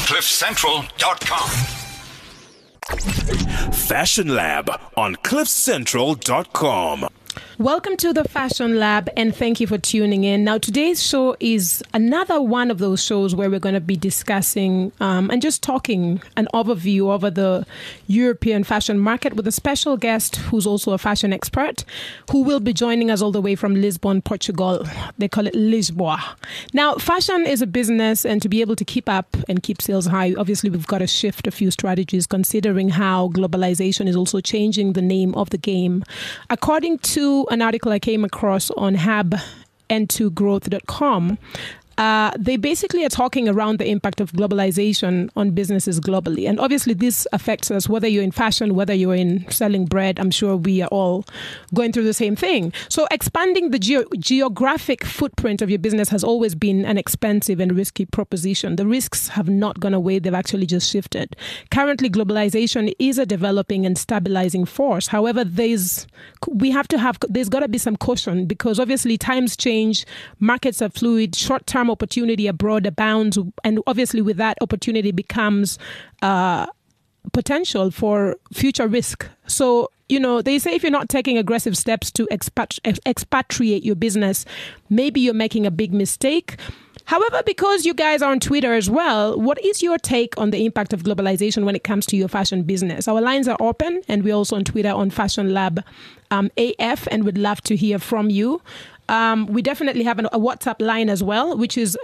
CliffCentral.com. Fashion Lab on CliffCentral.com. Welcome to the Fashion Lab, and thank you for tuning in. Now, today's show is another one of those shows where we're going to be discussing and just talking an overview over the European fashion market with a special guest who's also a fashion expert who will be joining us all the way from Lisbon, Portugal. They call it Lisboa. Now, fashion is a business, and to be able to keep up and keep sales high, obviously we've got to shift a few strategies considering how globalization is also changing the name of the game. According to an article I came across on hab2growth.com, they basically are talking around the impact of globalization on businesses globally. And obviously this affects us, whether you're in fashion, whether you're in selling bread. I'm sure we are all going through the same thing. So expanding the geographic footprint of your business has always been an expensive and risky proposition. The risks have not gone away. They've actually just shifted. Currently, globalization is a developing and stabilizing force. However, there's got to be some caution because obviously times change, markets are fluid, short-term opportunity abroad abounds, and obviously with that opportunity becomes potential for future risk. So, they say if you're not taking aggressive steps to expatriate your business, maybe you're making a big mistake. However, because you guys are on Twitter as well, what is your take on the impact of globalization when it comes to your fashion business? Our lines are open, and we're also on Twitter on Fashion Lab AF, and we'd love to hear from you. We definitely have a WhatsApp line as well, which is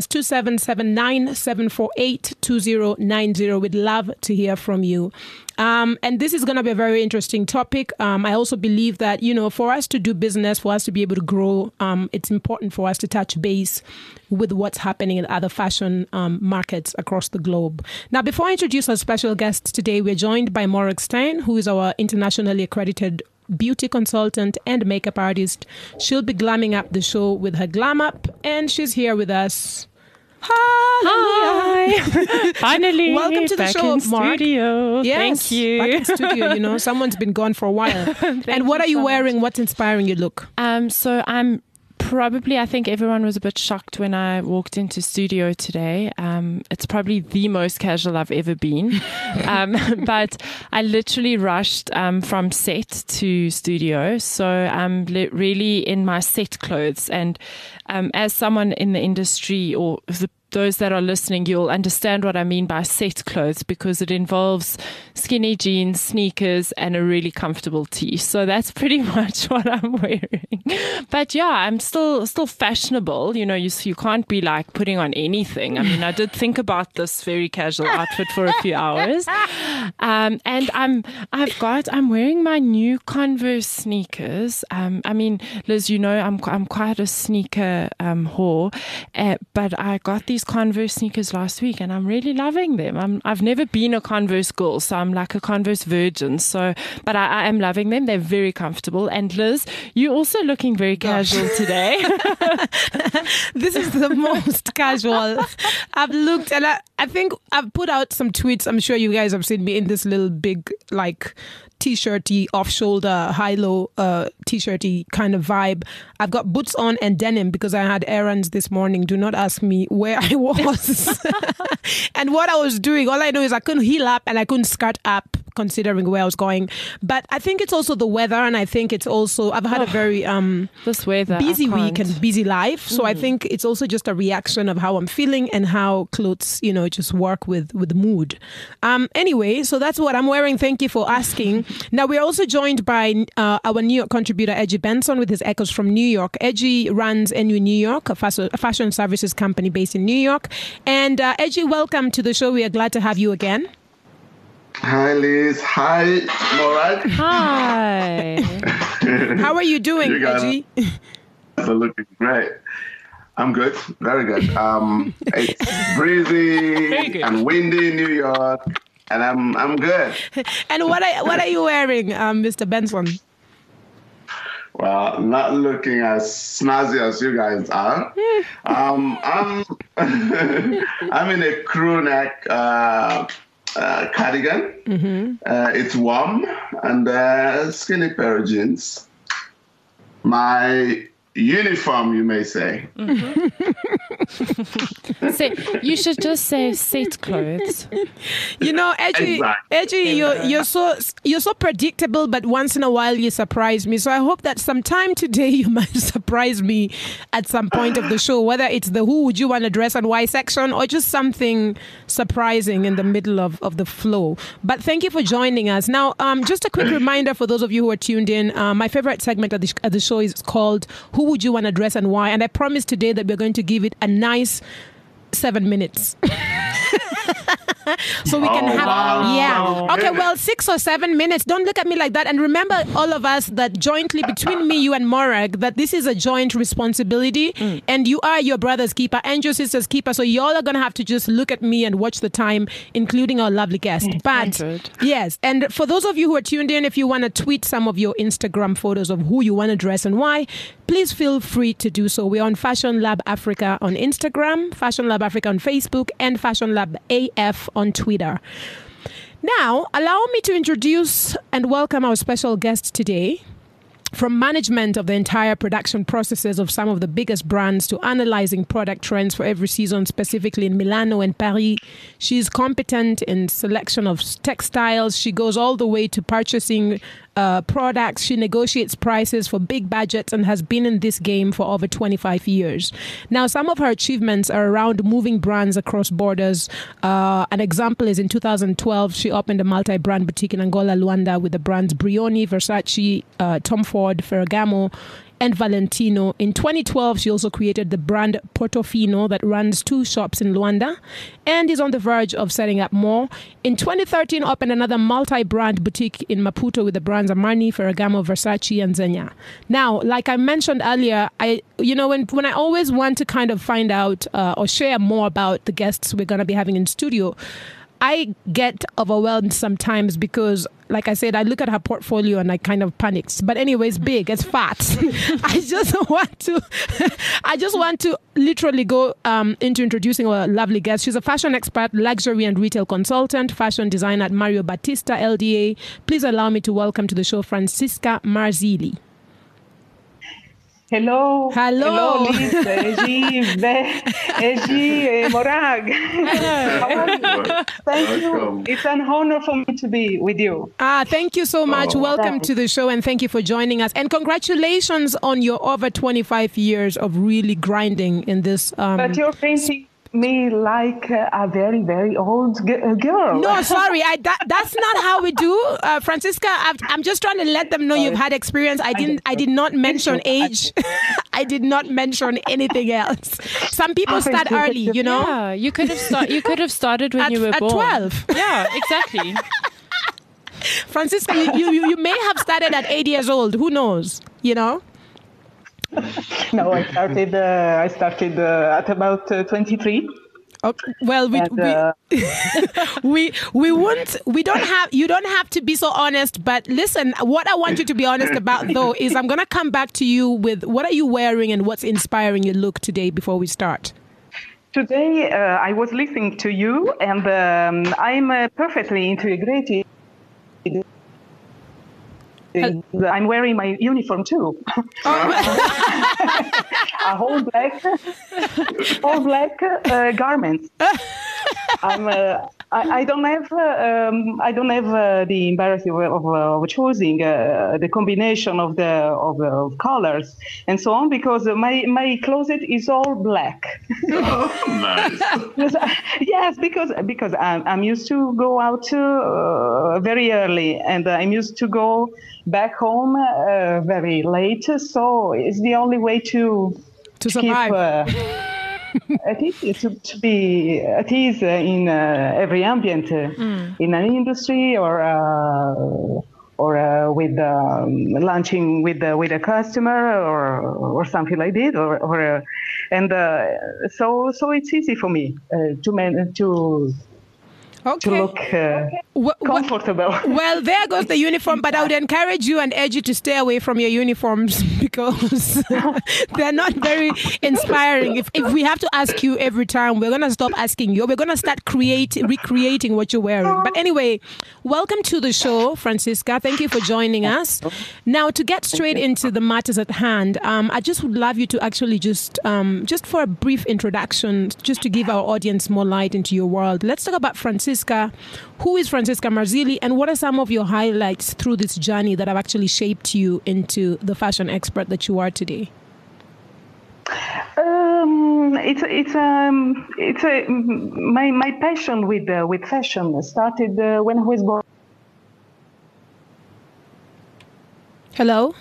+2779 748 2090. We'd love to hear from you. And this is going to be a very interesting topic. I also believe that, for us to do business, for us to be able to grow, it's important for us to touch base with what's happening in other fashion markets across the globe. Now, before I introduce our special guest today, we're joined by Maura Stein, who is our internationally accredited beauty consultant and makeup artist. She'll be glamming up the show with her Glam Up, and she's here with us. Hi! Finally, welcome to the show, Mark. Studio. Yes, thank you. Back in studio. Someone's been gone for a while. And what are you wearing? What's inspiring your look? So I'm I think everyone was a bit shocked when I walked into studio today. It's probably the most casual I've ever been. But I literally rushed from set to studio. So I'm really in my set clothes. And as someone in the industry or those that are listening, you'll understand what I mean by set clothes because it involves skinny jeans, sneakers, and a really comfortable tee. So that's pretty much what I'm wearing. But yeah, I'm still fashionable. You can't be like putting on anything. I mean, I did think about this very casual outfit for a few hours. And I'm wearing my new Converse sneakers. I mean, Liz, I'm quite a sneaker whore, but I got these Converse sneakers last week and I'm really loving them. I've never been a Converse girl, so I'm like a Converse virgin. So, but I am loving them. They're very comfortable. And Liz, you're also looking very casual today. This is the most casual I've looked, and I think I've put out some tweets. I'm sure you guys have seen me in this little big t-shirty, off-shoulder, high-low t-shirty kind of vibe. I've got boots on and denim because I had errands this morning. Do not ask me where I was and what I was doing. All I know is I couldn't heel up and I couldn't skirt up considering where I was going. But I think it's also the weather, and I think it's also, I've had a very this weather, busy week and busy life. So I think it's also just a reaction of how I'm feeling and how clothes, just work with the mood. Anyway, so that's what I'm wearing. Thank you for asking. Now, we're also joined by our New York contributor, Edgy Benson, with his echoes from New York. Edgy runs NU New York, a fashion services company based in New York. And Edgy, welcome to the show. We are glad to have you again. Hi, Liz. Hi, Morag. Hi. How are you doing, Edgy? Are looking great. I'm good. Very good. It's breezy and windy in New York, and I'm good. And what are you wearing, Mr. Benson? Well, not looking as snazzy as you guys are. I'm I'm in a crew neck cardigan. Mm-hmm. It's warm and skinny pair of jeans. My uniform, you may say. You should just say set clothes. You know, Edgy, you're so predictable, but once in a while you surprise me. So I hope that sometime today you might surprise me at some point of the show, whether it's the who would you want to dress and why section or just something surprising in the middle of the flow. But thank you for joining us. Now, just a quick reminder for those of you who are tuned in, my favorite segment of the show is called Who Would You Want to Dress and Why? And I promise today that we're going to give it a nice 7 minutes. So we can okay, well, 6 or 7 minutes. Don't look at me like that. And remember, all of us, that jointly between me, you and Morag, that this is a joint responsibility, and you are your brother's keeper and your sister's keeper. So y'all are going to have to just look at me and watch the time, including our lovely guest. But yes, and for those of you who are tuned in, if you want to tweet some of your Instagram photos of who you want to dress and why, please feel free to do so. We're on Fashion Lab Africa on Instagram, Fashion Lab Africa on Facebook, and Fashion Lab AF on Twitter. Now, allow me to introduce and welcome our special guest today. From management of the entire production processes of some of the biggest brands to analyzing product trends for every season, specifically in Milano and Paris. She's competent in selection of textiles. She goes all the way to purchasing products. She negotiates prices for big budgets and has been in this game for over 25 years. Now, some of her achievements are around moving brands across borders. An example is in 2012, she opened a multi-brand boutique in Angola, Luanda, with the brands Brioni, Versace, Tom Ford, Ferragamo, and Valentino. In 2012, she also created the brand Portofino that runs 2 shops in Luanda and is on the verge of setting up more. In 2013, opened another multi-brand boutique in Maputo with the brands Armani, Ferragamo, Versace, and Zegna. Now, like I mentioned earlier, when I always want to kind of find out or share more about the guests we're going to be having in studio, I get overwhelmed sometimes because, like I said, I look at her portfolio and I kind of panic. But anyway, it's big, it's fat. I just want to literally go into introducing our lovely guest. She's a fashion expert, luxury and retail consultant, fashion designer at Mario Battista LDA. Please allow me to welcome to the show Francisca Marzilli. Hello. Hello. Hello, Liz, Eji, Morag. How are you? Thank you. It's an honor for me to be with you. Thank you so much. Welcome to the show and thank you for joining us. And congratulations on your over 25 years of really grinding in this. But you're painting me like a very, very old girl. No, sorry. That's not how we do. Francisca, I'm just trying to let them know you've had experience. I did not mention age. I did not mention anything else. Some people start early, you know? Yeah, you could have started when you were born. At 12. Yeah, exactly. Francisca, you may have started at 8 years old. Who knows? You know? No, I started at about 23. Okay. Well, you don't have to be so honest, but listen, what I want you to be honest about though is I'm going to come back to you with what are you wearing and what's inspiring your look today before we start. Today, I was listening to you and I'm perfectly integrated. I'm wearing my uniform too. A whole black garment. I don't have the embarrassment of choosing the combination of the colors and so on because my closet is all black. Oh, nice. Yes, because I'm used to go out very early and I'm used to go back home very late. So it's the only way to survive. To be at ease in every ambient, in an industry or with lunching with a customer or something like this, so it's easy for me to look comfortable. Well, there goes the uniform, but I would encourage you and urge you to stay away from your uniforms because they're not very inspiring. If we have to ask you every time, we're going to stop asking you. We're going to start recreating what you're wearing. But anyway, welcome to the show, Francisca. Thank you for joining us. Now, to get straight into the matters at hand, I just would love you to actually just for a brief introduction, just to give our audience more light into your world. Let's talk about Francisca. Who is Francisca Marzilli, and what are some of your highlights through this journey that have actually shaped you into the fashion expert that you are today? My passion with fashion started when I was born. Hello?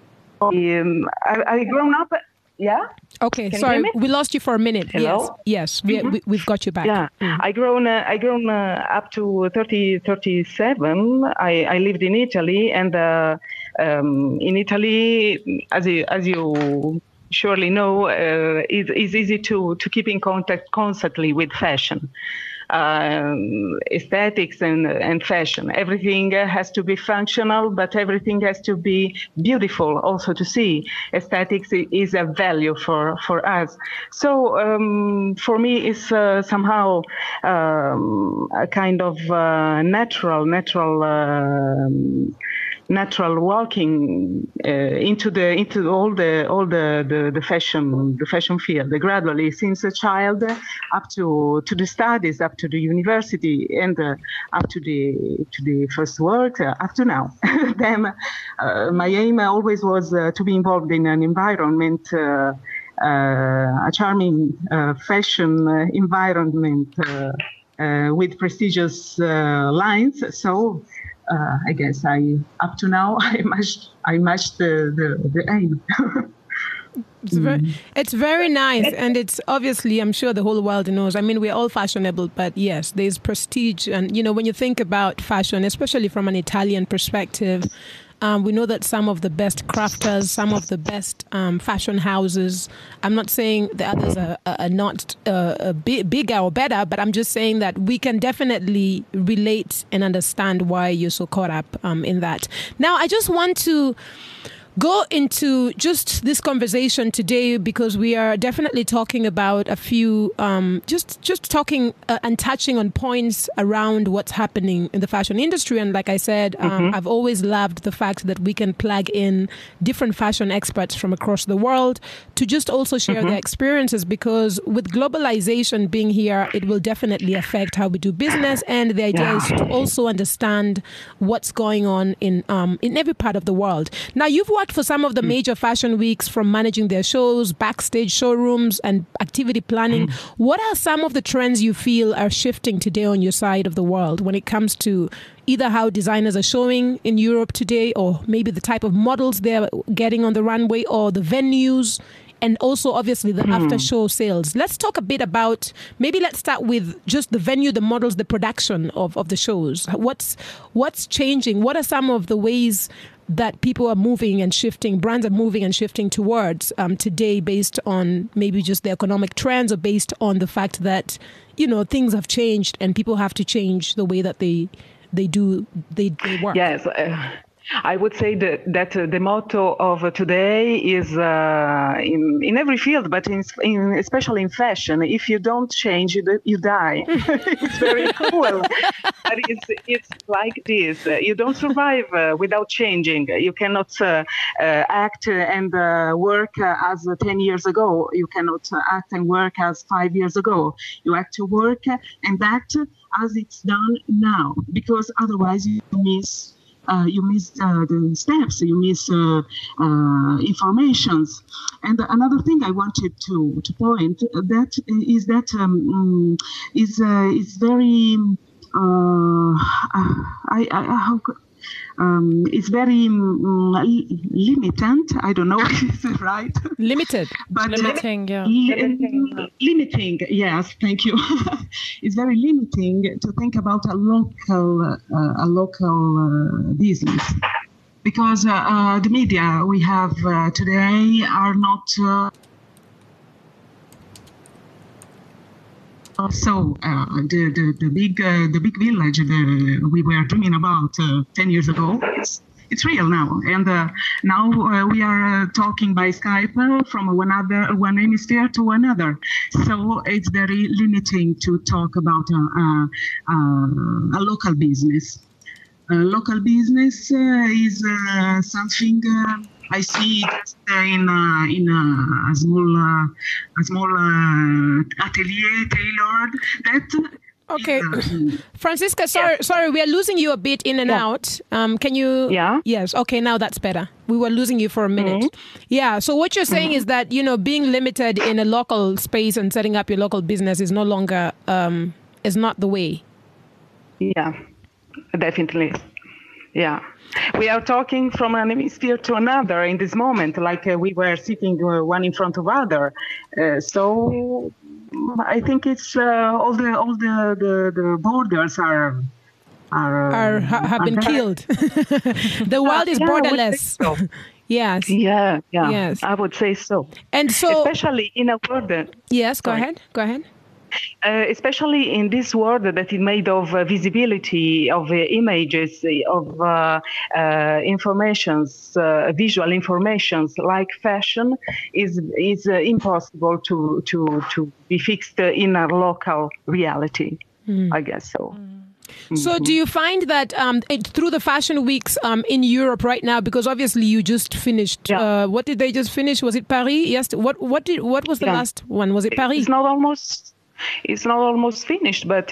I grown up. Yeah. Okay. Can sorry, you hear me? We lost you for a minute. Hello? Yes. We've got you back. Yeah. I grown up to 37. I lived in Italy, and in Italy, as you surely know, it's easy to keep in contact constantly with fashion. Aesthetics and fashion. Everything has to be functional, but everything has to be beautiful also to see. Aesthetics is a value for us. So for me, it's somehow a kind of natural walking into all the fashion field, gradually since a child up to the studies, up to the university, and up to the first work, up to now. Then my aim always was to be involved in an environment, a charming fashion environment with prestigious lines. So I guess up to now I matched the aim. It's very nice, and it's obviously, I'm sure the whole world knows. I mean, we're all fashionable, but yes, there's prestige. And, when you think about fashion, especially from an Italian perspective, we know that some of the best crafters, some of the best fashion houses, I'm not saying the others are not bigger or better, but I'm just saying that we can definitely relate and understand why you're so caught up in that. Now, I just want to go into just this conversation today because we are definitely talking about a few, just talking and touching on points around what's happening in the fashion industry. And like I said, I've always loved the fact that we can plug in different fashion experts from across the world to just also share their experiences, because with globalization being here, it will definitely affect how we do business. And the idea is to also understand what's going on in every part of the world. Now, you've worked for some of the major fashion weeks, from managing their shows, backstage showrooms, and activity planning. What are some of the trends you feel are shifting today on your side of the world when it comes to either how designers are showing in Europe today, or maybe the type of models they're getting on the runway, or the venues, and also obviously the after show sales? Let's talk a bit about, maybe let's start with just the venue, the models, the production of the shows. What's changing? What are some of the ways that people are moving and shifting, brands are moving and shifting towards today, based on maybe just the economic trends, or based on the fact that, things have changed and people have to change the way that they work? Yes. I would say that the motto of today is in every field, but especially in fashion: if you don't change, you die. It's very cruel, but it's like this. You don't survive without changing. You cannot act and work as 10 years ago. You cannot act and work as 5 years ago. You have to work and act as it's done now, because otherwise you miss the steps, you miss informations. And another thing I wanted to point that is that is very it's very limitant. I don't know if it's right. Limited. But limiting, yeah. Limiting, yes, thank you. It's very limiting to think about a local business, because the media we have today are not the big village we were dreaming about 10 years ago, it's real now. And now we are talking by Skype from one hemisphere to another. So it's very limiting to talk about a local business. Local business is something I see in a small atelier tailored that. Okay, Francisca, sorry, we are losing you a bit in and out. Can you? Yeah. Yes. Okay, now that's better. We were losing you for a minute. Mm-hmm. Yeah. So what you're saying is that being limited in a local space and setting up your local business is no longer is not the way. Yeah, definitely. Yeah. We are talking from an hemisphere to another in this moment, like we were sitting one in front of other. So I think it's all the borders have been killed. The world is borderless. So. Yes. Yeah. Yes. I would say so. And so, especially in a world. Yes. Go ahead. Especially in this world that is made of visibility, of images, of informations, visual informations like fashion is impossible to be fixed in a local reality. I guess so. So do you find that through the fashion weeks in Europe right now, because obviously you just finished, what did they just finish? Was it Paris? Yes. What was the last one? Was it Paris? It's not almost finished, but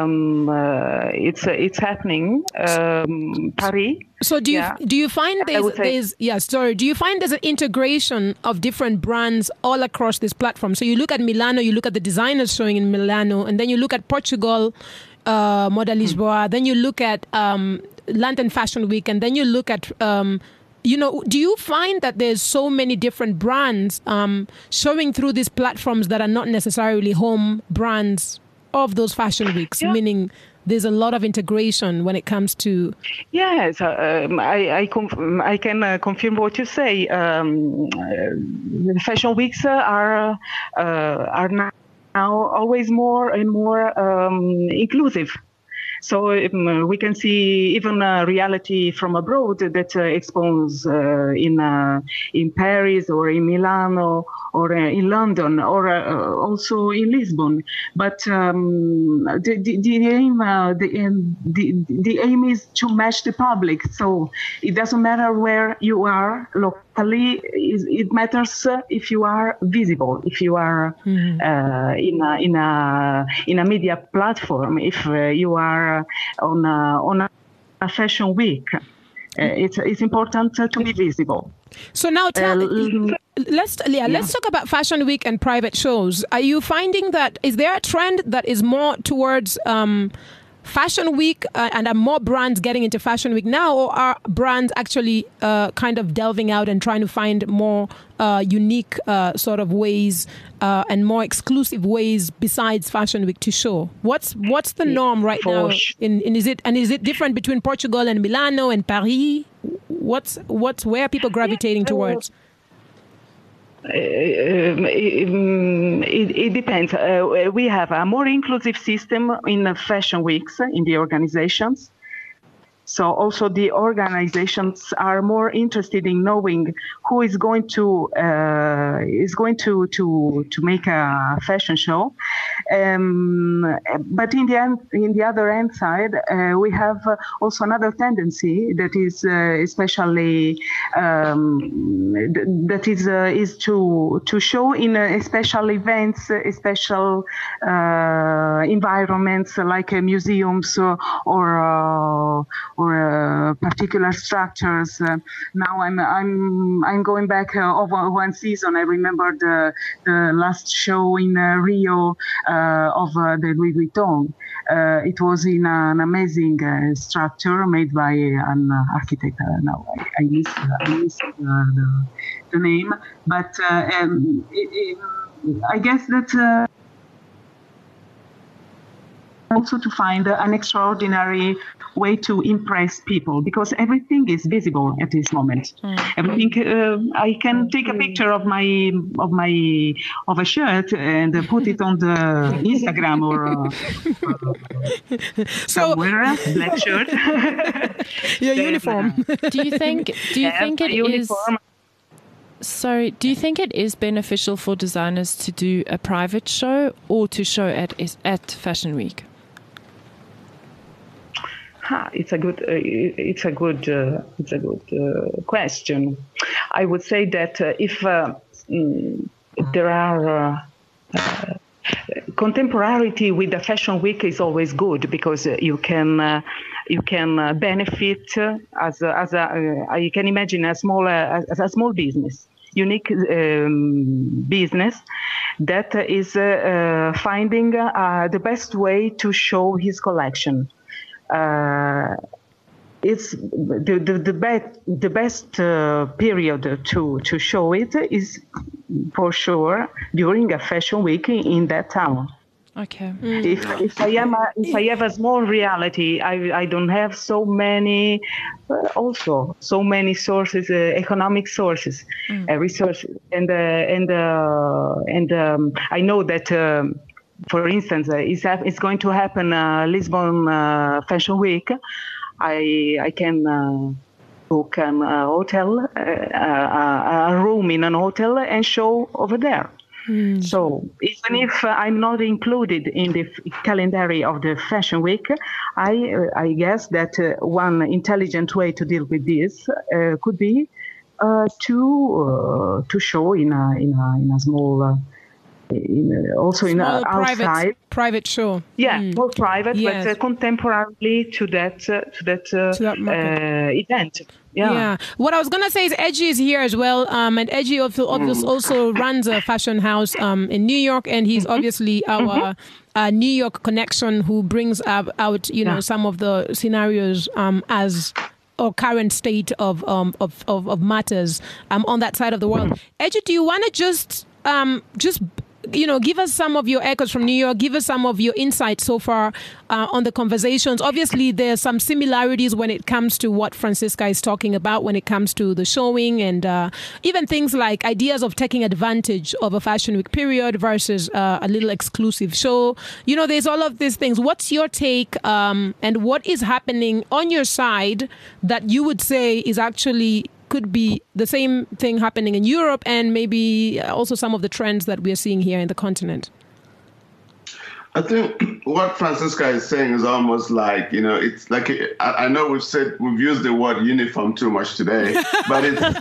it's happening. Paris. So do you find do you find there's an integration of different brands all across this platform? So you look at Milano, you look at the designers showing in Milano, and then you look at Portugal, Moda Lisboa, then you look at London Fashion Week, and then you look at do you find that there's so many different brands showing through these platforms that are not necessarily home brands of those fashion weeks, meaning there's a lot of integration when it comes to... Yes, I can confirm what you say. Fashion weeks are now always more and more inclusive. So we can see even reality from abroad that exposes in Paris or in Milano or in London or also in Lisbon. But the aim is to match the public. So it doesn't matter where you are locally. It matters if you are visible, if you are in a media platform, if you are on a fashion week. It's important to be visible. So now let's talk about Fashion Week and private shows. Are you finding that is there a trend that is more towards Fashion Week and are more brands getting into Fashion Week now, or are brands actually kind of delving out and trying to find more unique sort of ways and more exclusive ways besides Fashion Week to show? What's the norm right now? Is it different between Portugal and Milano and Paris? Where are people gravitating towards? It depends. We have a more inclusive system in fashion weeks in the organizations. So also the organizations are more interested in knowing who is going to make a fashion show. But in the other hand side, we have also another tendency that is especially is to show in special events, special environments like museums or particular structures. Now I'm going back over one season. I remember the last show in Rio of the Louis Vuitton. It was in an amazing structure made by an architect. Now I miss the name, but I guess that also to find an extraordinary way to impress people, because everything is visible at this moment. Everything. I can take a picture of a shirt and put it on the Instagram or somewhere, black shirt. Your uniform. Do you think it is? Sorry, do you think it is beneficial for designers to do a private show or to show at Fashion Week? It's a good question. I would say that if there are contemporarity with the Fashion Week is always good, because you can benefit you can imagine a small business, unique business that is finding the best way to show his collection. It's the best period to show it is for sure during a Fashion Week in that town. Okay. If I have a small reality, I don't have so many sources, economic sources, resources, and I know that. For instance, it's going to happen Lisbon Fashion Week. I can book a hotel, a room in an hotel, and show over there. So even if I'm not included in the calendar of the Fashion Week, I guess that one intelligent way to deal with this could be to show in a small. Also in outside private show. Yeah, more private, yes. But contemporarily to that event. Yeah. What I was gonna say is Edgy is here as well, and Edgy also runs a fashion house in New York, and he's obviously our New York connection who brings out some of the scenarios or current state of matters on that side of the world. Edgy, do you want to just give us some of your echoes from New York, give us some of your insights so far on the conversations. Obviously, there's some similarities when it comes to what Francisca is talking about when it comes to the showing and even things like ideas of taking advantage of a Fashion Week period versus a little exclusive show. There's all of these things. What's your take and what is happening on your side that you would say is actually could be the same thing happening in Europe and maybe also some of the trends that we're seeing here in the continent? I think what Francisca is saying is almost like, it's like, I know we've used the word uniform too much today, but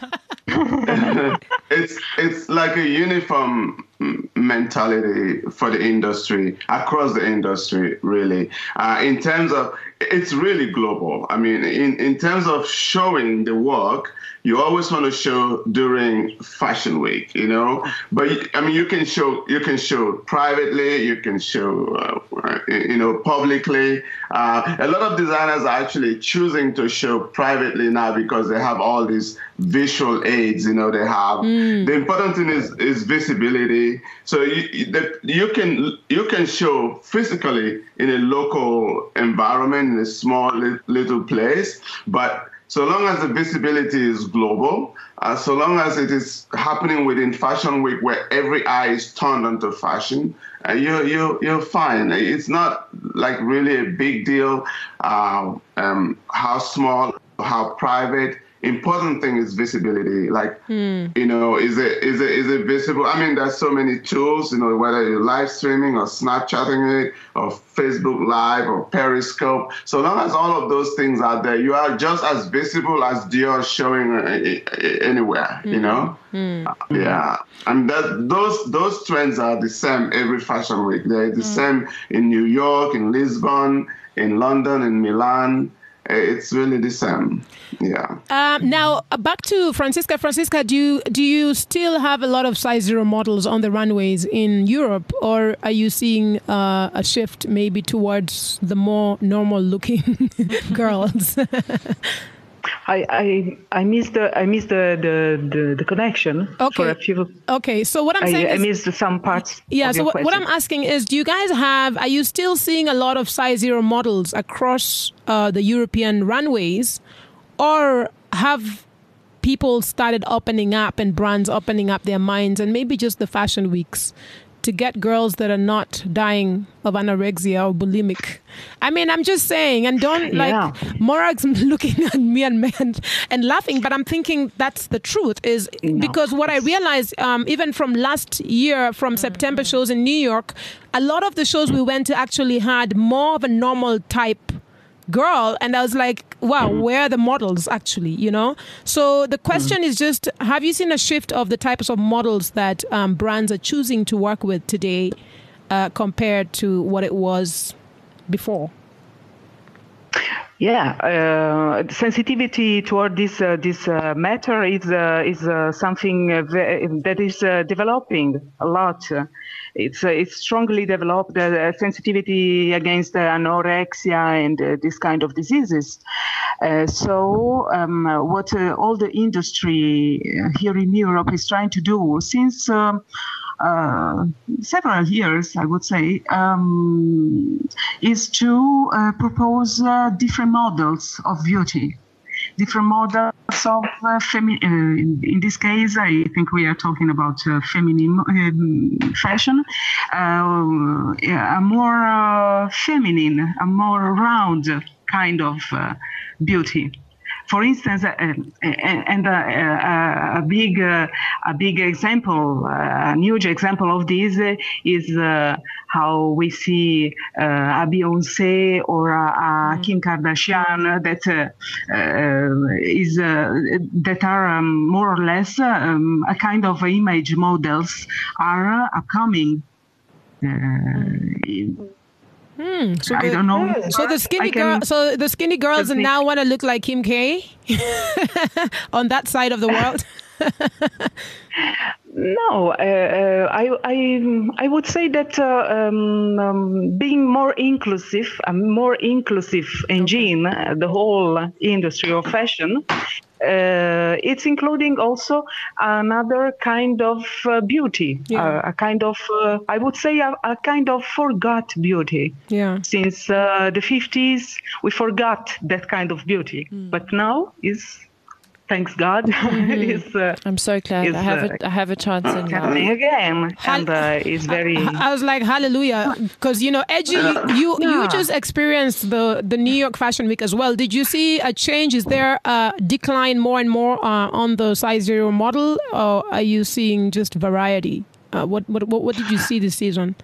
it's like a uniform mentality for the industry, across the industry, really. In terms of, it's really global. I mean, in terms of showing the work, you always want to show during Fashion Week, But I mean, you can show privately, you can show, publicly. A lot of designers are actually choosing to show privately now because they have all these visual aids. They have. The important thing is visibility. So you can show physically in a local environment, in a small little place, but so long as the visibility is global, so long as it is happening within Fashion Week where every eye is turned onto fashion, you're fine. It's not like really a big deal how small, how private. Important thing is visibility. Like, is it visible? I mean, there's so many tools, whether you're live streaming or Snapchatting it or Facebook Live or Periscope. So long as all of those things are there, you are just as visible as Dior showing anywhere, Yeah. And those trends are the same every Fashion Week. They're the same in New York, in Lisbon, in London, in Milan. It's really the same. Yeah. Now, back to Francisca. Francisca, do you still have a lot of size 0 models on the runways in Europe, or are you seeing a shift maybe towards the more normal-looking girls? I missed the connection for a few. Okay, so what I'm saying I missed some parts. Yeah. Of So your what I'm asking is, do you guys are you still seeing a lot of size 0 models across the European runways, or have people started opening up and brands opening up their minds, and maybe just the fashion weeks, to get girls that are not dying of anorexia or bulimic? I mean, I'm just saying, and don't Morag's looking at me and laughing, but I'm thinking that's the truth, is because what I realized, even from last year, from September shows in New York, a lot of the shows we went to actually had more of a normal type girl, and I was like, wow, where are the models actually, you know? So the question is just, have you seen a shift of the types of models that brands are choosing to work with today compared to what it was before? Yeah, sensitivity toward this matter is something that is developing a lot. It's strongly developed, sensitivity against anorexia and this kind of diseases. So what all the industry here in Europe is trying to do since several years, I would say, is to propose different models of beauty, different models of in this case, I think we are talking about feminine fashion, a more feminine, a more round kind of beauty. For instance, a big example, a huge example of this is how we see a Beyoncé or a Kim Kardashian that are more or less a kind of image models are coming. So I don't know. So the skinny girls now want to look like Kim K on that side of the world. No, I would say that being more inclusive, a more inclusive engine, the whole industry of fashion, it's including also another kind of beauty, a kind of, I would say, a kind of forgot beauty. Yeah. Since the 50s, we forgot that kind of beauty, but now is. Thanks God. I'm so glad I have a chance in happening again, and it's very. I was like, hallelujah, because Edgy, you just experienced the New York Fashion Week as well. Did you see a change? Is there a decline more and more on the size 0 model, or are you seeing just variety? What did you see this season?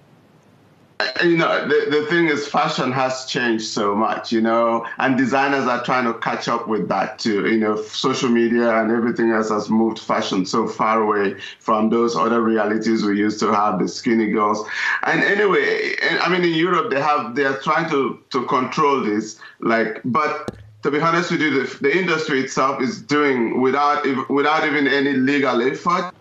The thing is, fashion has changed so much, and designers are trying to catch up with that too. Social media and everything else has moved fashion so far away from those other realities we used to have, the skinny girls. And anyway, I mean, in Europe, they are trying to control this, but to be honest with you, the industry itself is doing without even any legal effort.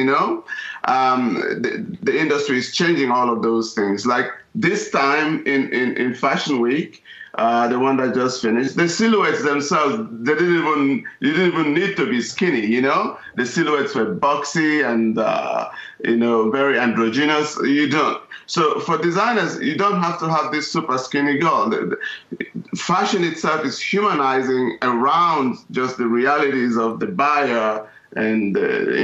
The industry is changing all of those things. Like this time in Fashion Week, the one that just finished, the silhouettes themselves, you didn't even need to be skinny. The silhouettes were boxy and very androgynous. You don't. So for designers, you don't have to have this super skinny girl. Fashion itself is humanizing around just the realities of the buyer, and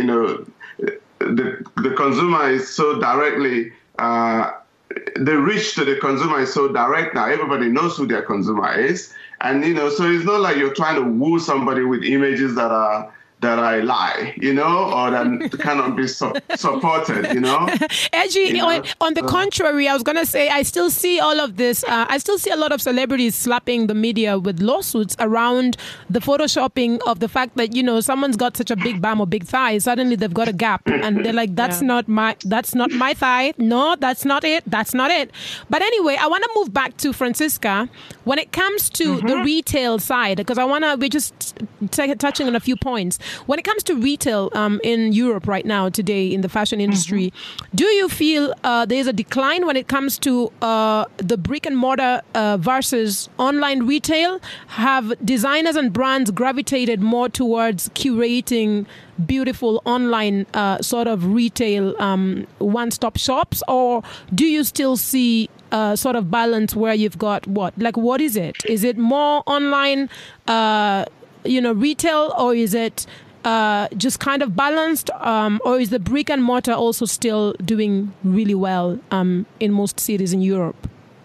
the consumer is so directly. The reach to the consumer is so direct now. Everybody knows who their consumer is, and so it's not like you're trying to woo somebody with images that are a lie, or that cannot be supported, Edgy, on the contrary, I was going to say, I still see all of this. I still see a lot of celebrities slapping the media with lawsuits around the photoshopping of the fact that, someone's got such a big bum or big thigh, suddenly they've got a gap. And they're like, that's not my thigh. No, that's not it. That's not it. But anyway, I want to move back to Francisca. When it comes to the retail side, because we're just touching on a few points. When it comes to retail in Europe right now, today in the fashion industry, do you feel there's a decline when it comes to the brick and mortar versus online retail? Have designers and brands gravitated more towards curating beautiful online sort of retail one-stop shops, or do you still see sort of balance where you've got what is it? Is it more online, retail, or is it just kind of balanced, or is the brick and mortar also still doing really well in most cities in Europe?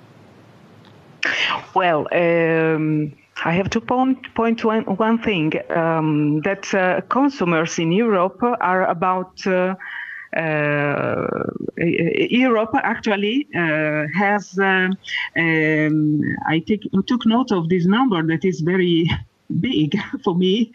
Well, I have to point one thing, that consumers in Europe are about Europe actually has I took note of this number that is very big for me,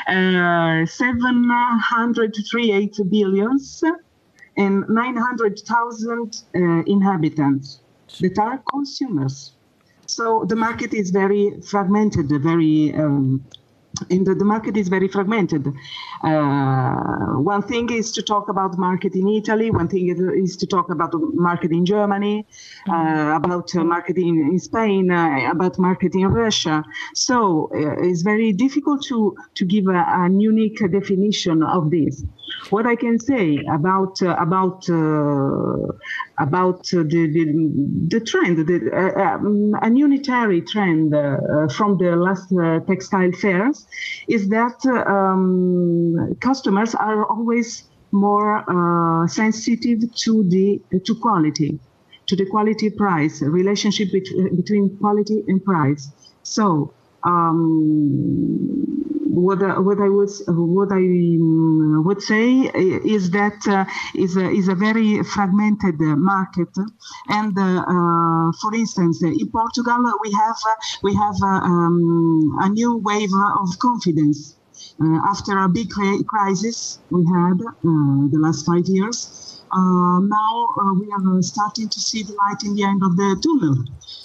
738 billions and 900,000 inhabitants that are consumers. So the market is very fragmented, the market is very fragmented. One thing is to talk about the market in Italy. One thing is to talk about the market in Germany, about market in Spain, about market in Russia. So it's very difficult to give an unique definition of this. What I can say about the trend, a unitary trend from the last textile fairs, is that customers are always more sensitive to quality, to the quality price relationship between quality and price. So what I would say is that is a very fragmented market, and for instance, in Portugal we have a new wave of confidence after a big crisis we had the last 5 years. Now we are starting to see the light in the end of the tunnel.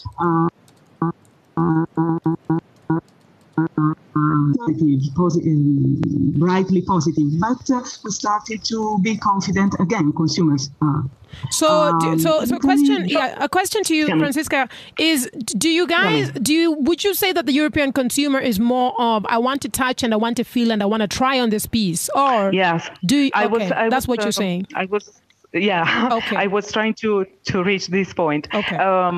Brightly positive, but we started to be confident again. Consumers. A question to you, Francisca, is: would you say that the European consumer is more of I want to touch and I want to feel and I want to try on this piece, or yes? That's what you're saying. Okay. I was trying to reach this point. Okay.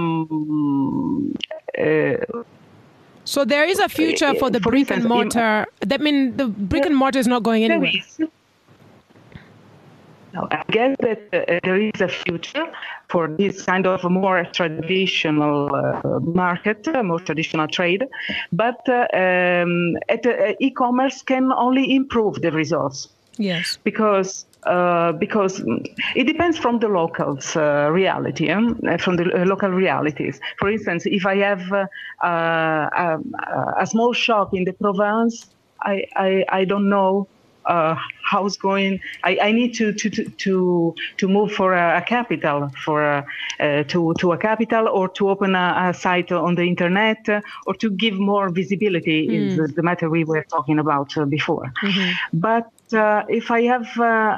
So there is a future for the brick and mortar. That means the brick and mortar is not going anywhere. I guess that there is a future for this kind of more traditional market, more traditional trade. But e-commerce can only improve the results. Yes. Because it depends from the locals' reality, from the local realities. For instance, if I have a small shop in the Provence, I don't know how it's going. I need to move for a capital, to a capital, or to open a site on the internet, or to give more visibility. Is the matter we were talking about before. But if I have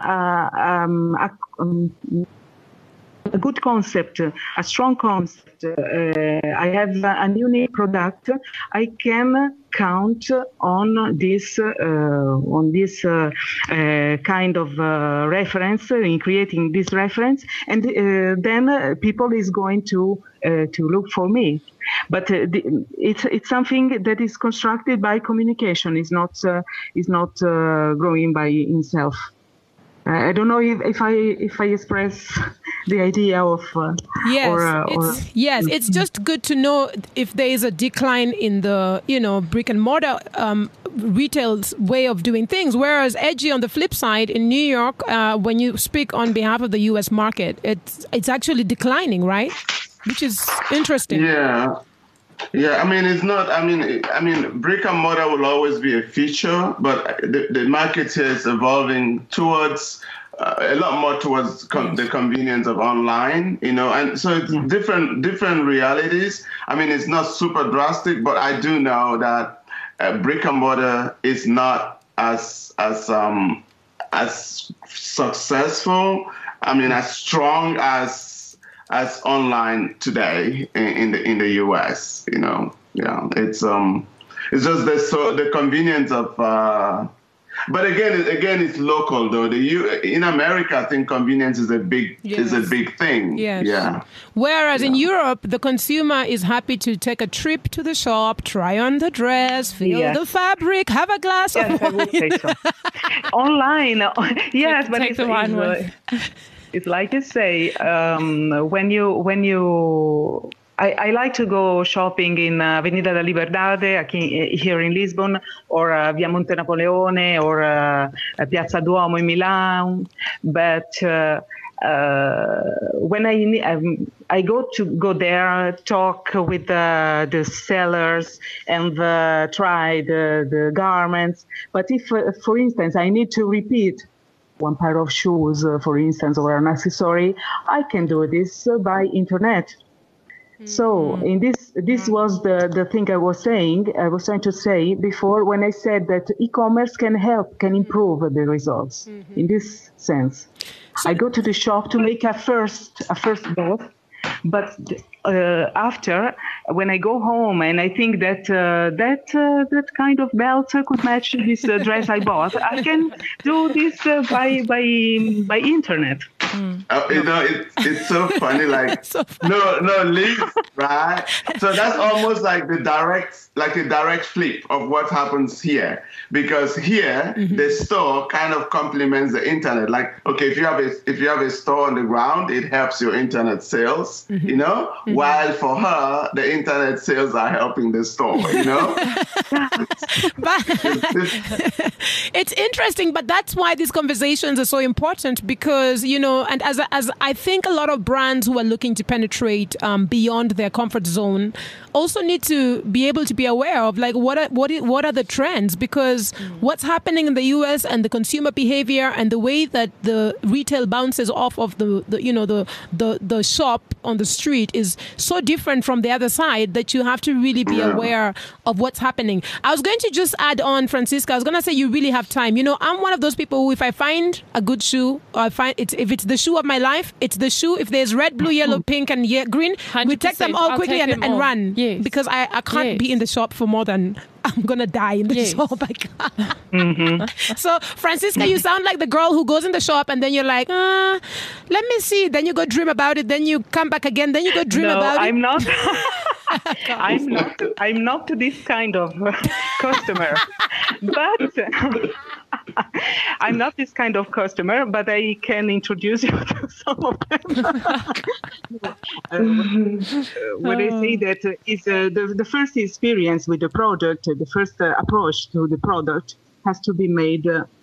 a good concept, a strong concept, I have a unique product, I can count on this kind of reference, in creating this reference, and then people is going to look for me. But it's something that is constructed by communication. It's not growing by itself. I don't know if I express the idea of yes. It's just good to know if there is a decline in the brick and mortar retail's way of doing things. Whereas Edgy, on the flip side, in New York, when you speak on behalf of the U.S. market, it's actually declining, right? Which is interesting. Yeah. I mean, it's not. I mean, brick and mortar will always be a feature, but the market here is evolving towards a lot more towards the convenience of online, and so it's different realities. I mean, it's not super drastic, but I do know that brick and mortar is not as successful, I mean, as strong as online today in the US. You know, yeah, it's just the convenience of. But again, it's local though. In America, I think convenience is a big thing. Yes. Yeah. Whereas in Europe, the consumer is happy to take a trip to the shop, try on the dress, feel the fabric, have a glass of wine. I would say so. Online, yes, but take the wine one. It's like you say, when you. I like to go shopping in Avenida da Liberdade here in Lisbon, or Via Monte Napoleone, or Piazza Duomo in Milan. But when I go there, talk with the sellers and try the garments. But if, for instance, I need to repeat one pair of shoes, for instance, or an accessory, I can do this by internet. So in this was the thing I was trying to say before when I said that e-commerce can improve the results in this sense. I go to the shop to make a first bought, but after when I go home and I think that that kind of belt could match this dress I bought, I can do this by internet. You know, it's so funny, like no links, right? So that's almost like a direct flip of what happens here, because here the store kind of complements the internet. Like, okay, if you have a store on the ground, it helps your internet sales, you know, while for her the internet sales are helping the store, you know. But it's interesting, but that's why these conversations are so important, because, you know, and as I think a lot of brands who are looking to penetrate beyond their comfort zone also need to be able to be aware of, like, what are the trends, because what's happening in the US and the consumer behavior and the way that the retail bounces off of the shop on the street is so different from the other side that you have to really be aware of what's happening. I was going to just add on, Francisca, I was going to say you really have time. You know, I'm one of those people who, if I find a good shoe, or if it's the shoe of my life, it's the shoe. If there's red, blue, yellow, pink, and green, we take them all quickly and run. Yes. Because I can't be in the shop for more than I'm going to die in the shop. So, Francisca, you sound like the girl who goes in the shop and then you're like, let me see. Then you go dream about it. Then you come back again. Then you go dream about it. I'm not. I'm not this kind of customer. But I'm not this kind of customer, but I can introduce you to some of them. When I say that is the first experience with the product, the first approach to the product has to be made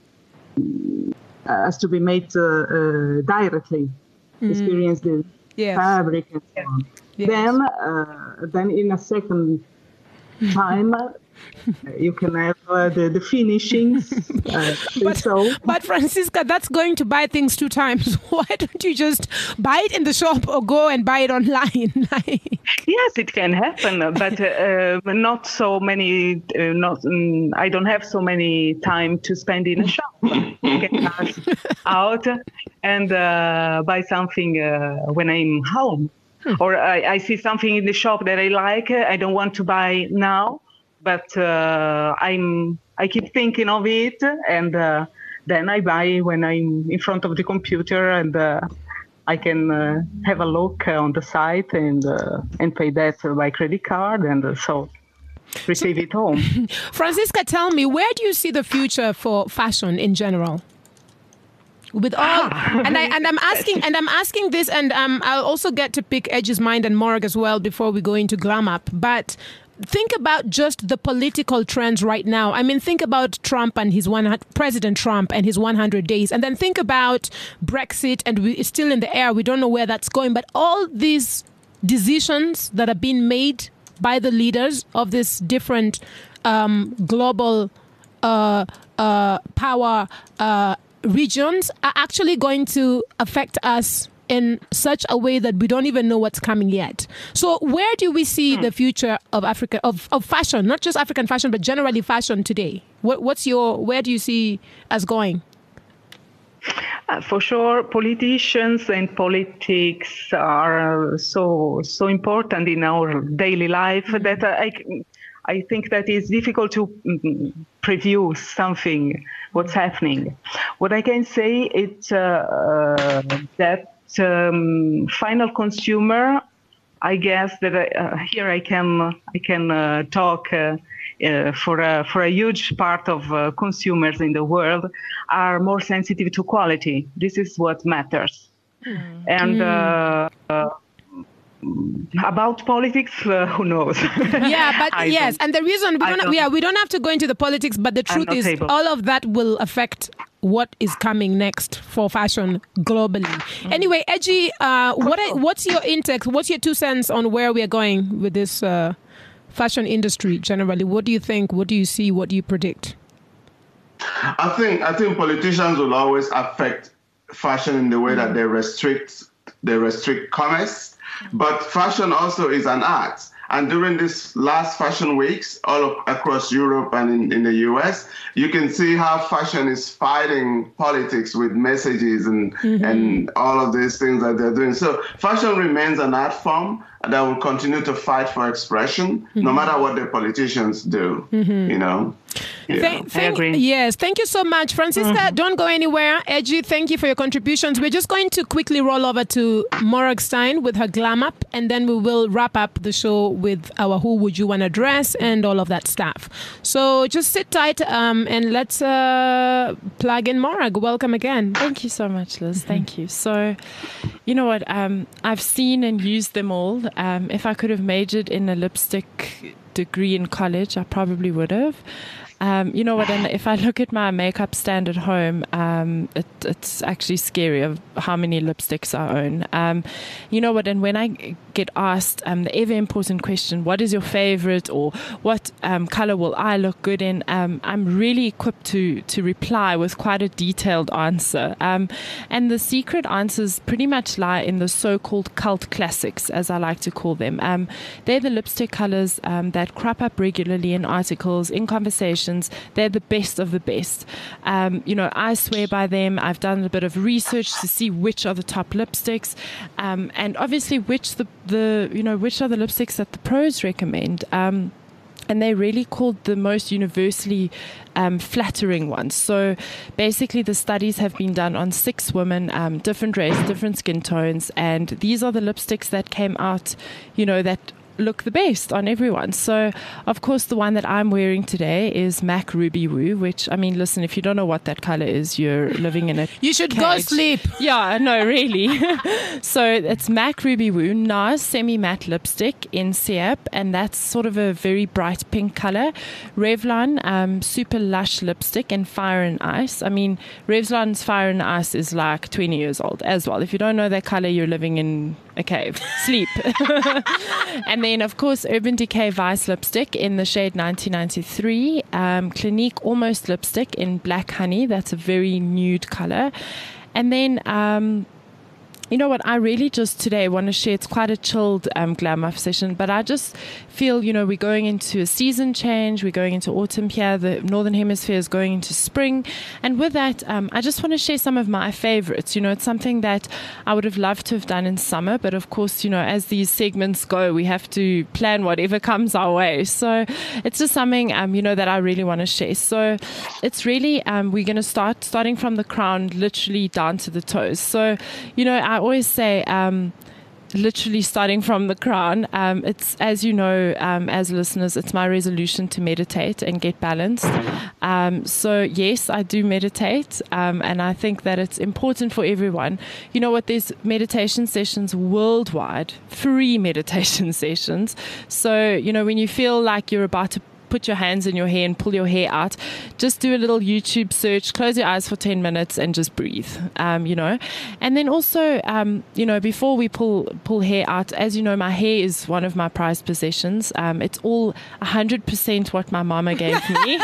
directly. Experience the fabric and so on. Yes. Then in a second time, you can have the finishings. But Francisca, that's going to buy things 2 times. Why don't you just buy it in the shop or go and buy it online? Yes, it can happen, but not so many. I don't have so many time to spend in a shop. I can pass out and buy something when I'm home. Or I see something in the shop that I like. I don't want to buy now, but I keep thinking of it, and then I buy when I'm in front of the computer, and I can have a look on the site and pay that by credit card, and so receive it home. Francisca, tell me, where do you see the future for fashion in general? With all, and I'm asking this, and I'll also get to pick Edge's mind and Morag as well before we go into Glam Up. But think about just the political trends right now. I mean, think about Trump and President Trump and his 100 days, and then think about Brexit, and it's still in the air. We don't know where that's going, but all these decisions that are being made by the leaders of this different global power regions are actually going to affect us in such a way that we don't even know what's coming yet. So where do we see the future of Africa, of fashion, not just African fashion, but generally fashion today? Where do you see us going? For sure, politicians and politics are so important in our daily life that I think that it's difficult to preview what's happening. What I can say is that final consumer, I guess that here I can talk for a huge part of consumers in the world are more sensitive to quality. This is what matters. And about politics, who knows? Yeah, but yes, and the reason we don't have to go into the politics, but the truth is all of that will affect what is coming next for fashion globally. Anyway, Edgy, what's your intake? What's your 2 cents on where we are going with this fashion industry generally? What do you think? What do you see? What do you predict? I think politicians will always affect fashion in the way that they restrict commerce. But fashion also is an art. And during this last fashion weeks, all across Europe and in the US, you can see how fashion is fighting politics with messages and all of these things that they're doing. So fashion remains an art form that will continue to fight for expression, no matter what the politicians do, you know. I agree. Yes, thank you so much. Francisca, don't go anywhere. Edgy, thank you for your contributions. We're just going to quickly roll over to Morag Stein with her Glam Up, and then we will wrap up the show with our Who Would You Want to Dress and all of that stuff. So just sit tight and let's plug in Morag. Welcome again. Thank you so much, Liz. Thank you. So, you know what? I've seen and used them all. If I could have majored in a lipstick degree in college, I probably would have. You know what, and if I look at my makeup stand at home, it's actually scary of how many lipsticks I own. You know what, and when I get asked the ever important question, what is your favorite, or what color will I look good in, I'm really equipped to reply with quite a detailed answer. And the secret answers pretty much lie in the so-called cult classics, as I like to call them. They're the lipstick colors that crop up regularly in articles, in conversations. They're the best of the best. You know, I swear by them. I've done a bit of research to see which are the top lipsticks, and obviously which are the lipsticks that the pros recommend. And they're really called the most universally flattering ones. So basically the studies have been done on 6 women, different race, different skin tones, and these are the lipsticks that came out, you know, that look the best on everyone. So of course the one that I'm wearing today is MAC Ruby Woo, which, I mean, listen, if you don't know what that color is, you're living in a you should cage. Go sleep. Yeah, no, really. So it's MAC Ruby Woo NARS semi-matte lipstick in Siap, and that's sort of a very bright pink color. Revlon super lush lipstick in Fire and Ice. I mean, Revlon's Fire and Ice is like 20 years old as well. If you don't know that color, you're living in a cave. Sleep. And then, of course, Urban Decay Vice lipstick in the shade 1993. Clinique Almost lipstick in Black Honey. That's a very nude color. And then you know what, I really just today want to share, it's quite a chilled glam up session, but I just feel, you know, we're going into a season change, we're going into autumn here, the Northern Hemisphere is going into spring, and with that, I just want to share some of my favorites. You know, it's something that I would have loved to have done in summer, but of course, you know, as these segments go, we have to plan whatever comes our way. So it's just something, you know, that I really want to share. So it's really, we're going to starting from the crown, literally down to the toes. So, you know, I always say, literally starting from the crown, it's, as you know, as listeners, it's my resolution to meditate and get balanced. So yes, I do meditate, and I think that it's important for everyone. You know what, there's meditation sessions worldwide, free meditation sessions. So, you know, when you feel like you're about to put your hands in your hair and pull your hair out, just do a little YouTube search, close your eyes for 10 minutes and just breathe, you know. And then also, you know, before we pull hair out, as you know, my hair is one of my prized possessions. It's all 100% what my mama gave me.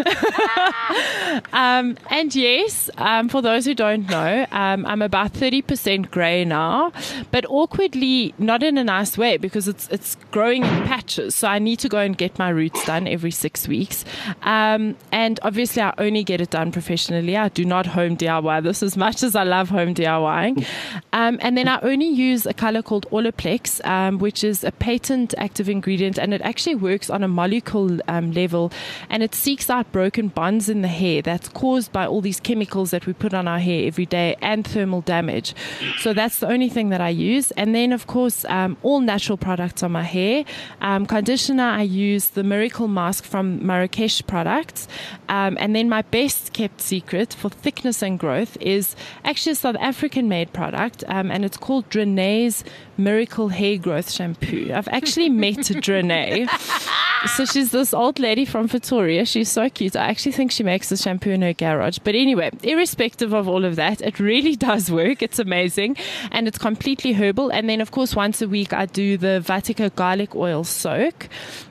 And yes, for those who don't know, I'm about 30% grey now, but awkwardly not in a nice way because it's growing in patches. So I need to go and get my roots done every 6 weeks. And obviously I only get it done professionally. I do not home DIY this as much as I love home DIYing. And then I only use a color called Olaplex, which is a patent active ingredient, and it actually works on a molecule level, and it seeks out broken bonds in the hair that's caused by all these chemicals that we put on our hair every day and thermal damage. So that's the only thing that I use. And then, of course, all natural products on my hair. Conditioner, I use the Miracle Mask from Marrakesh Products. And then my best kept secret for thickness and growth is actually a South African made product, and it's called Drene's Miracle Hair Growth Shampoo. I've actually met Drene. So she's this old lady from Pretoria. She's so cute. I actually think she makes the shampoo in her garage. But anyway, irrespective of all of that, it really does work. It's amazing. And it's completely herbal. And then, of course, once a week, I do the Vatica garlic oil soak.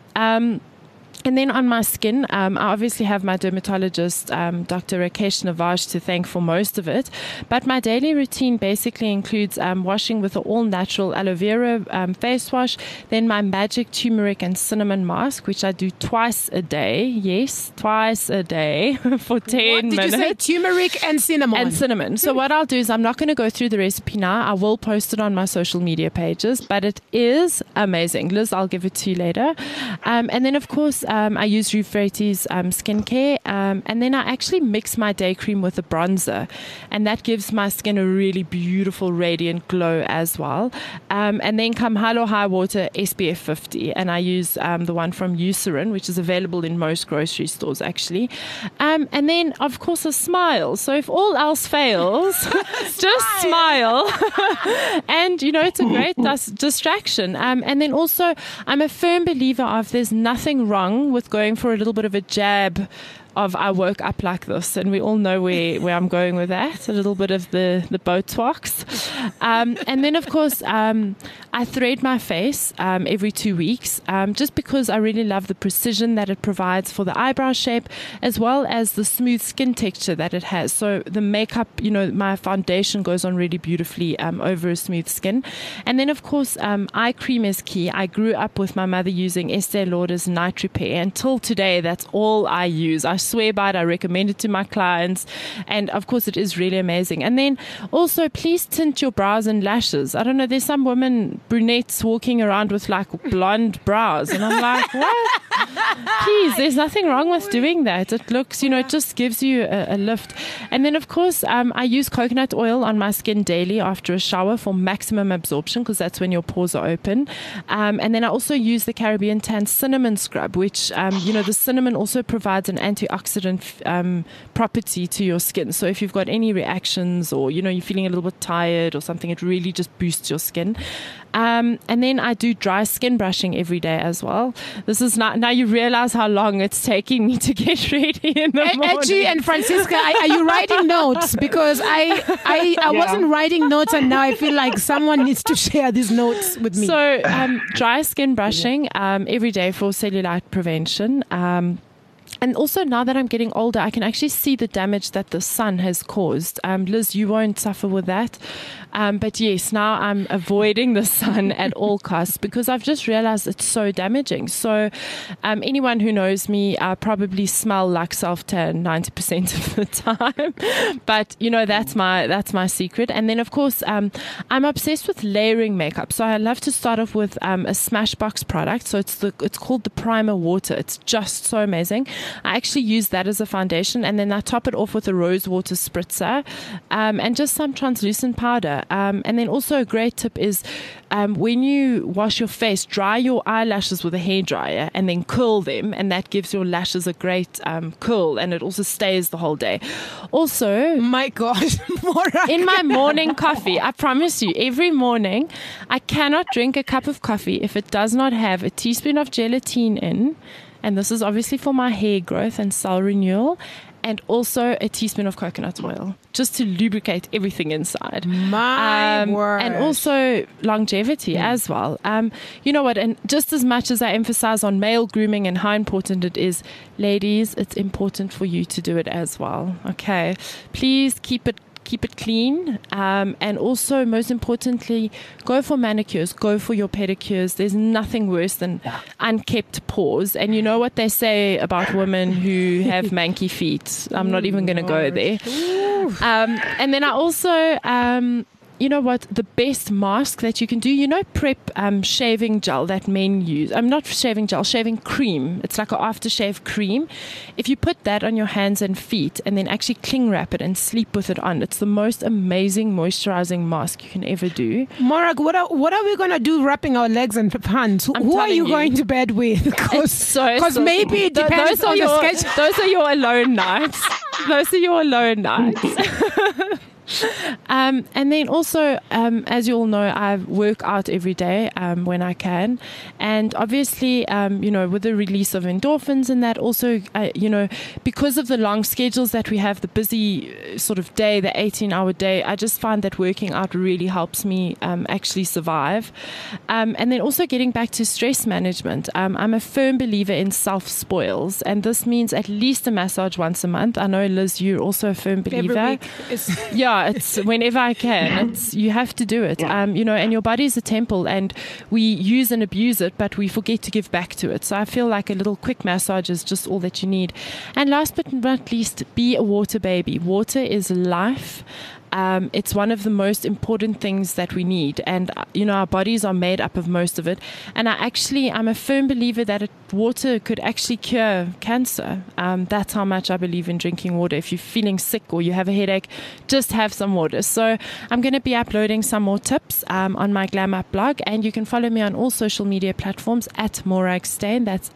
And then on my skin, I obviously have my dermatologist, Dr. Rakesh Navaj, to thank for most of it. But my daily routine basically includes washing with an all-natural aloe vera face wash, then my magic turmeric and cinnamon mask, which I do twice a day. Yes, twice a day for 10 minutes. Did you say turmeric and cinnamon? And cinnamon. So what I'll do is I'm not going to go through the recipe now. I will post it on my social media pages, but it is amazing. Liz, I'll give it to you later. And then, of course, I use Euphrates skincare, and then I actually mix my day cream with a bronzer, and that gives my skin a really beautiful, radiant glow as well. And then come hell or high water, SPF 50, and I use the one from Eucerin, which is available in most grocery stores, actually. And then, of course, a smile. So if all else fails, just smile. And, you know, it's a great distraction. And then also, I'm a firm believer of there's nothing wrong with going for a little bit of a jab of I woke up like this, and we all know where I'm going with that, a little bit of the Botox. And then, of course, I thread my face every 2 weeks, just because I really love the precision that it provides for the eyebrow shape, as well as the smooth skin texture that it has. So the makeup, you know, my foundation goes on really beautifully over a smooth skin. And then, of course, eye cream is key. I grew up with my mother using Estee Lauder's Night Repair. Until today, that's all I use. I swear by it. I recommend it to my clients. And of course, it is really amazing. And then also, please tint your brows and lashes. I don't know, there's some women, brunettes, walking around with like blonde brows. And I'm like, what? Please, there's nothing wrong with doing that. It looks, you know, it just gives you a lift. And then, of course, I use coconut oil on my skin daily after a shower for maximum absorption, because that's when your pores are open. And then I also use the Caribbean Tan Cinnamon Scrub, which, you know, the cinnamon also provides an antioxidant property to your skin. So if you've got any reactions, or, you know, you're feeling a little bit tired or something, it really just boosts your skin. And then I do dry skin brushing every day as well. This is not, now you realize how long it's taking me to get ready in the morning. Edgy and Francisca, are you writing notes? Because I wasn't writing notes, and now I feel like someone needs to share these notes with me. So dry skin brushing every day for cellulite prevention. And also, now that I'm getting older, I can actually see the damage that the sun has caused. Liz, you won't suffer with that. But yes, now I'm avoiding the sun at all costs, because I've just realized it's so damaging. So anyone who knows me, I probably smell like self-tan 90% of the time. But, you know, that's my secret. And then, of course, I'm obsessed with layering makeup. So I love to start off with a Smashbox product. So it's called the Primer Water. It's just so amazing. I actually use that as a foundation, and then I top it off with a rose water spritzer and just some translucent powder. And then also a great tip is when you wash your face, dry your eyelashes with a hairdryer and then curl them, and that gives your lashes a great curl, and it also stays the whole day. Also, my gosh, in my morning coffee, I promise you, every morning I cannot drink a cup of coffee if it does not have a teaspoon of gelatine in, and this is obviously for my hair growth and cell renewal, and also a teaspoon of coconut oil just to lubricate everything inside. My word. And also longevity as well. You know what? And just as much as I emphasize on male grooming and how important it is, ladies, it's important for you to do it as well. Okay. Please keep it clean, and also, most importantly, go for manicures, go for your pedicures. There's nothing worse than unkept paws. And you know what they say about women who have manky feet. I'm not even going to go there. And then I also, you know what, the best mask that you can do, you know, Prep shaving gel that men use. Not shaving gel, shaving cream. It's like an aftershave cream. If you put that on your hands and feet and then actually cling wrap it and sleep with it on, it's the most amazing moisturizing mask you can ever do. Morag, what are we going to do wrapping our legs and hands? Who are you going to bed with? Because maybe it depends on the schedule. Those are your alone nights. Those are your alone nights. And then also, as you all know, I work out every day when I can. And obviously, you know, with the release of endorphins and that also, you know, because of the long schedules that we have, the busy sort of day, the 18-hour day, I just find that working out really helps me actually survive. And then also getting back to stress management. I'm a firm believer in self-spoils. And this means at least a massage once a month. I know, Liz, you're also a firm believer. Every week. Yeah. It's whenever I can. You have to do it. You know, and your body is a temple, and we use and abuse it, but we forget to give back to it. So I feel like a little quick massage is just all that you need. And last but not least, be a water baby. Water is life. It's one of the most important things that we need, and you know, our bodies are made up of most of it. And I'm a firm believer that water could actually cure cancer. That's how much I believe in drinking water. If you're feeling sick or you have a headache, just have some water. So I'm going to be uploading some more tips on my Glam Up blog, and you can follow me on all social media platforms at Morag Steyn. That's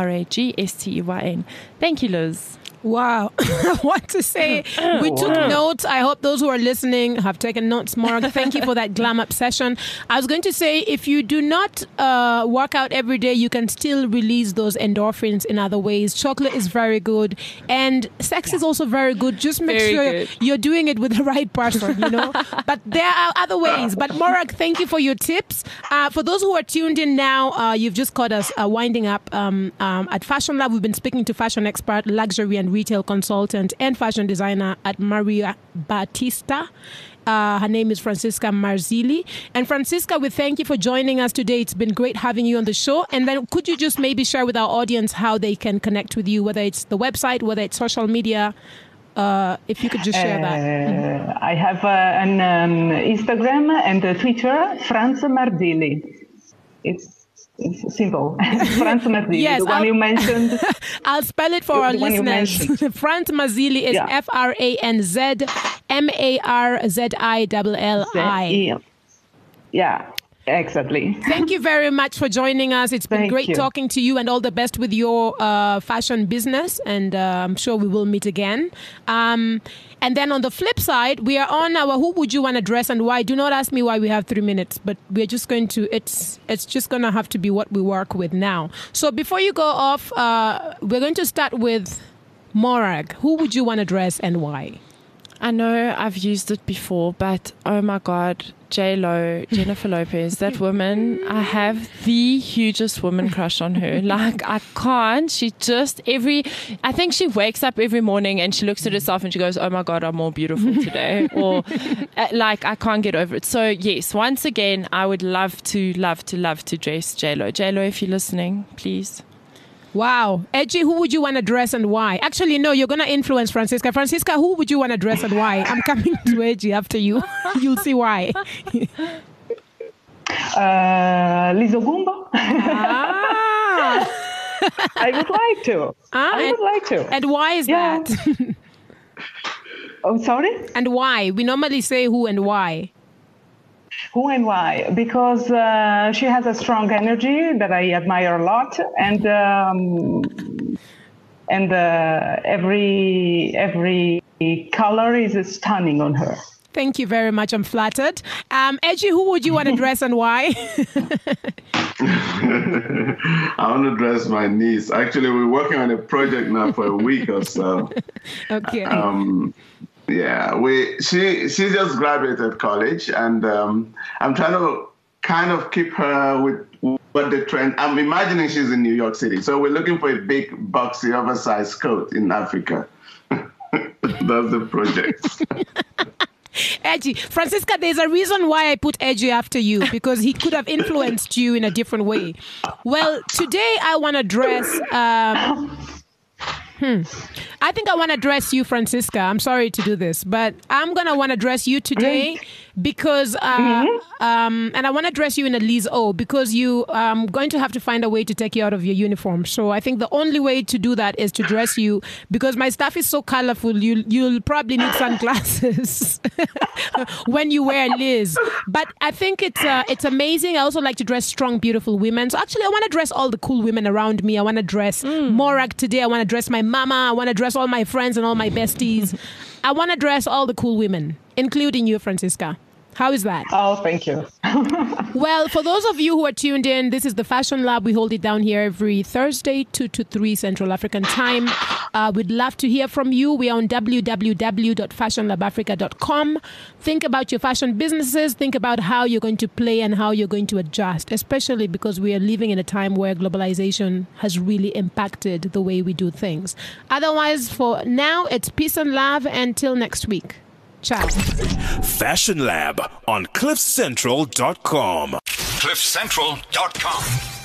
MORAGSTEYN. Thank you, Liz. Wow. I want to say we took notes. I hope those who are listening have taken notes, Morag. Thank you for that Glam Up session. I was going to say, if you do not work out every day, you can still release those endorphins in other ways. Chocolate is very good, and sex is also very good. Just make sure you're doing it with the right person, you know. But there are other ways. But Morag, thank you for your tips. For those who are tuned in now, you've just caught us winding up at Fashion Lab. We've been speaking to fashion expert, luxury and retail consultant, and fashion designer at Maria Batista. Her name is Francisca Marzilli. And Francisca, we thank you for joining us today. It's been great having you on the show. And then could you just maybe share with our audience how they can connect with you, whether it's the website, whether it's social media? If you could just share that. I have an Instagram and Twitter, Franz Marzilli. It's simple. Franz Marzilli, yes, the one you mentioned. I'll spell it for our listeners. Franz Marzilli is FranzMarzilli. Yeah, exactly. Thank you very much for joining us. It's been great talking to you, and all the best with your fashion business. And I'm sure we will meet again. And then on the flip side, we are on our Who Would You Want to Dress and Why. Do not ask me why we have 3 minutes, but we're just going to, it's just going to have to be what we work with now. So before you go off, we're going to start with Morag. Who would you want to dress and why? I know I've used it before, but oh my God, J-Lo, Jennifer Lopez, that woman, I have the hugest woman crush on her. Like, I can't. She just I think she wakes up every morning and she looks at herself and she goes, oh my God, I'm more beautiful today. Or like, I can't get over it. So yes, once again, I would love to dress J-Lo. J-Lo, if you're listening, please. Wow. Edgy, who would you want to dress and why? Actually, no, you're going to influence Francisca. Francisca, who would you want to dress and why? I'm coming to Edgy after you. You'll see why. Lizo Gumbo. I would like to. I would like to. And why is that? Oh, sorry? And why? We normally say who and why. Who and why? Because she has a strong energy that I admire a lot, and every color is stunning on her. Thank you very much. I'm flattered. Edgy, who would you want to dress and why? I want to dress my niece. Actually, we're working on a project now for a week or so. Okay. Yeah, she just graduated college, and I'm trying to kind of keep her with what the trend. I'm imagining she's in New York City, so we're looking for a big, boxy, oversized coat in Africa. That's the project. Edgy. Francisca, there's a reason why I put Edgy after you, because he could have influenced you in a different way. Well, today I want to dress... I think I want to dress you, Francisca. I'm sorry to do this, but I'm going to want to dress you today because, and I want to dress you in a Liz O because you going to have to find a way to take you out of your uniform. So I think the only way to do that is to dress you because my stuff is so colorful. You'll probably need sunglasses when you wear Liz. But I think it's amazing. I also like to dress strong, beautiful women. So actually, I want to dress all the cool women around me. I want to dress Morag today. I want to dress my mama. I want to dress all my friends and all my besties. I want to dress all the cool women, including you, Francisca. How is that? Oh, thank you. Well, for those of you who are tuned in, this is the Fashion Lab. We hold it down here every Thursday, 2 to 3 Central African time. We'd love to hear from you. We are on www.fashionlabafrica.com. Think about your fashion businesses. Think about how you're going to play and how you're going to adjust, especially because we are living in a time where globalization has really impacted the way we do things. Otherwise, for now, it's peace and love. Until next week. Ciao. Fashion Lab on CliffCentral.com. CliffCentral.com.